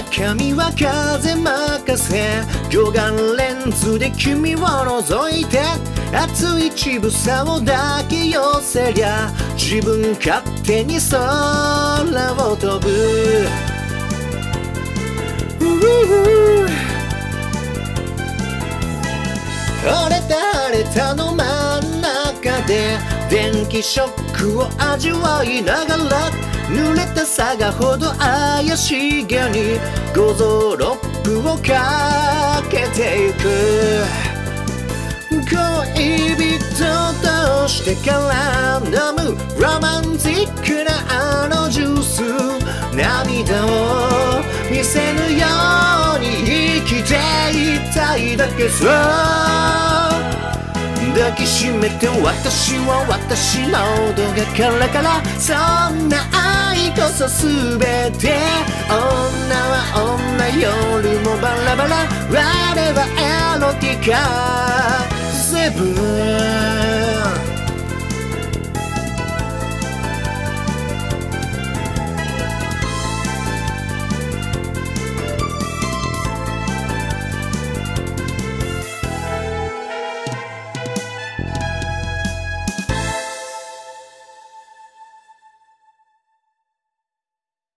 髪は風任せ、魚眼レンズで君を覗いて、熱い乳房を抱き寄せりゃ自分勝手に空を飛ぶ。晴れたの真ん中で電気ショックを味わいながら、濡れたさがほど怪しげに五臓六腑をかけてゆく。恋人としてから飲むロマンティックなあのジュース、涙を見せぬように生きていたいだけさ。抱きしめて私は私のどがからから、そんな愛こそ全て。女は女、夜もバラバラ、我はエロティカ。セブン